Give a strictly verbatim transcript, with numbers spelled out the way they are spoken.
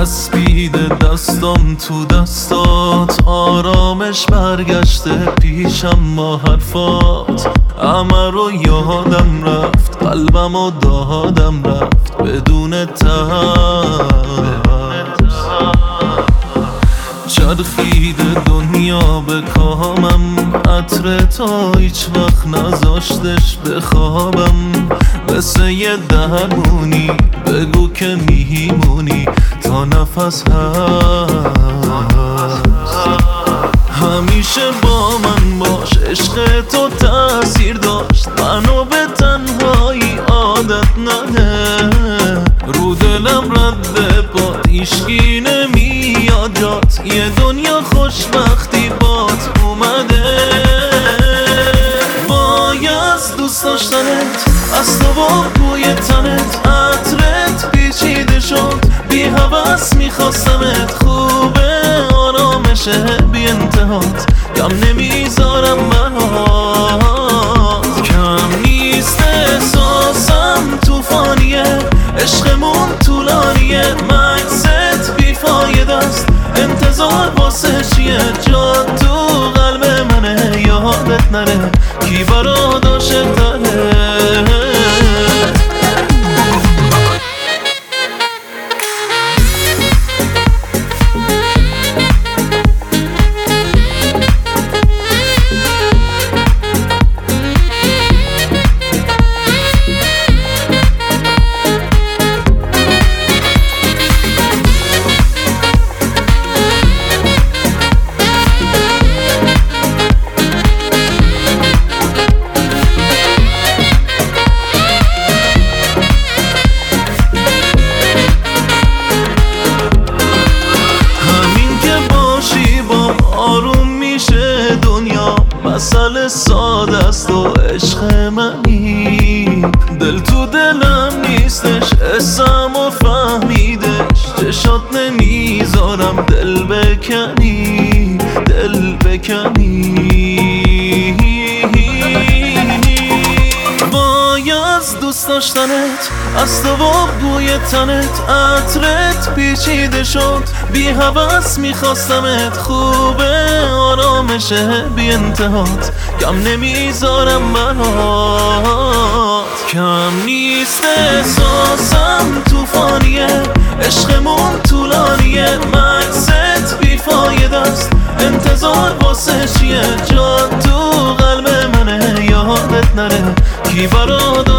چسبیده دستم تو دستات، آرامش برگشته پیشم با حرفات. همه رو یادم رفت، قلبم و دادم رفت بدون ترس. چرخیده دنیا به کامم، عطر تا هیچ وقت نذاشتش بخوابم. مثل یه درمونی بگو که میمونی تا نفس هست. همیشه با من باش، عشق تو تأثیر داشت، منو به تنهایی عادت نده. رو دلم رد پات هیچکی نمیاد جات، یه دنیا خوشبختی بات اومده. وای از دوست داشتنت، از تو با بوی تنت، عطرت پیچیده شد بی هوس میخواستمت. خوبه آرامشه بی انتهات، کم نمیذارم برات. کم نیست احساسم توفانیه، عشقمون طولانیه، مکست بیفاید است. انتظار واسه چیه؟ جا تو قلب منه، یادت نره کی برات عاشق تره. مسئله ساده است و عشق منی، دل تو دلم نیستش، اسم و فهمیدش. چشات نمیذارم دل بکنی، دل بکنی. وای از دوست داشتنت، از تو با بوی تنت، عطرت پیچیده شد بی هوس میخواستمت. خوبه آرامشه بی انتهات، کم نمیذارم برات. کم نیست احساسم توفانیه، عشقمون طولانیه، مکست بیفاید است. انتظار واسه چیه؟ جا تو قلب منه، یادت نره کی برات